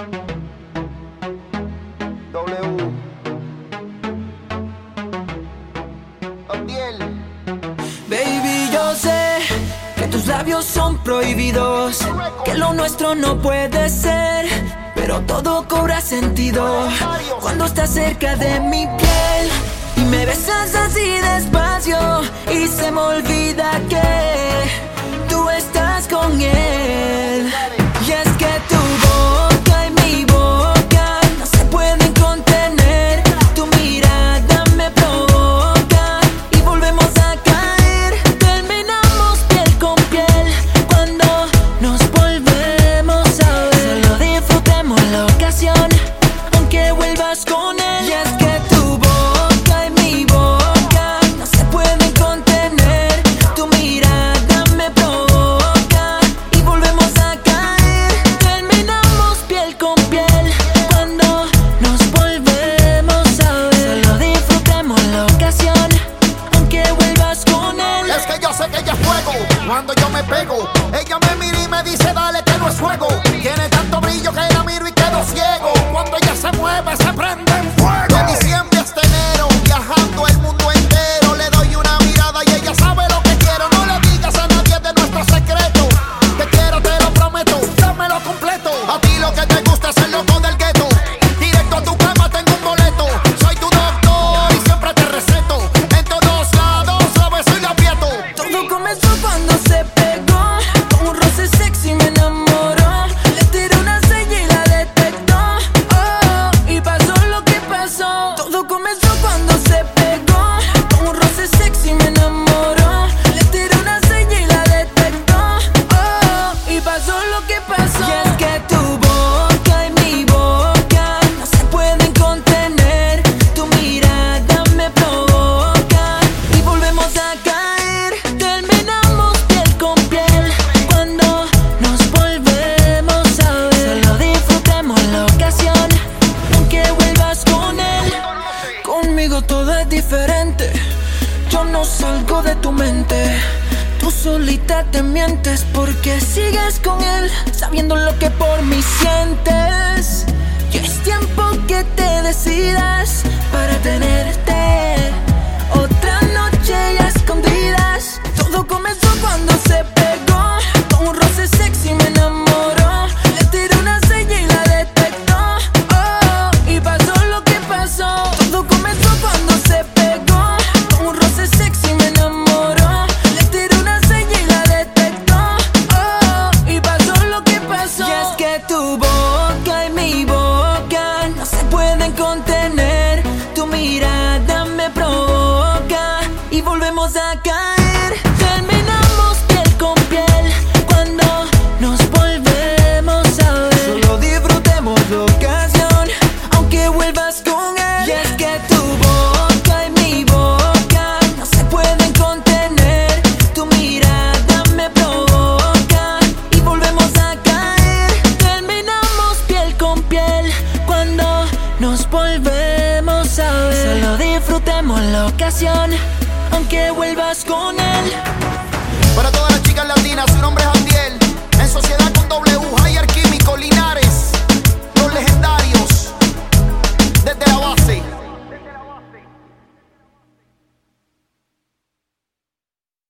W. Abdiel. Baby, yo sé que tus labios son prohibidos, que lo nuestro no puede ser, pero todo cobra sentido cuando estás cerca de mi piel y me besas así despacio y se me olvida que tú estás con él. Y es que tu boca y mi boca no se pueden contener, tu mirada me provoca y volvemos a caer. Terminamos piel con piel cuando nos volvemos a ver. Solo disfrutemos la ocasión aunque vuelvas con él. Y es que tu boca y mi boca no se pueden contener, tu mirada me provoca y volvemos a caer. Terminamos piel con piel cuando nos volvemos a ver. Solo disfrutemos la ocasión aunque vuelvas con él. Es que yo sé que ella es fuego cuando yo me pego. Ella me mira y me dice dale que no es juego. Tiene tanto brillo que la miro y quedo ciego. Cuando ella se mueve se prende en fuego. De diciembre hasta enero viajando el mundo entero. Le doy una mirada y ella sabe lo que quiero. No le digas a nadie de nuestro secreto. Te quiero, te lo prometo, dámelo completo. A ti lo que te gusta es el loco del gueto. Directo a tu cama tengo un boleto. Soy tu doctor y siempre te receto. En todos lados lo beso y lo aprieto. Todo comenzó cuando se pegó, con un roce sexy me enamoró. Le tiré una seña y la detectó, oh, y pasó lo que pasó. Todo comenzó cuando se pegó, con un roce sexy me enamoró. Le tiré una seña y la detectó, oh, y pasó lo que pasó. Y es que tu boca y mi boca no se pueden contener, tu mirada me provoca y volvemos a caer. Terminamos piel con piel cuando nos volvemos a ver. Solo disfrutemos la ocasión aunque vuelvas con él. Conmigo todo es diferente, yo no salgo de tu mente. Tú solita te mientes porque sigues con él, sabiendo lo que por mí sientes. Y es tiempo que te decidas para tenerte otra noche y a escondidas. Todo comenzó cuando se pegó, con un roce sexy me enamoró. Le tiré una seña y la detectó, oh, y pasó lo que pasó. Todo comenzó cuando se pegó, con un roce sexy me enamoró. Le tiré una seña y la detectó, oh, y pasó lo que pasó. Y es que tu boca y mi boca no se pueden contener, tu mirada me provoca y volvemos a caer. Terminamos piel con piel cuando nos volvemos a ver. Solo disfrutemos la ocasión aunque vuelvas con él. Y es que tu boca y mi boca no se pueden contener, tu mirada me provoca y volvemos a caer. Terminamos piel con piel cuando nos volvemos a ver. Solo disfrutemos la ocasión aunque vuelvas con él.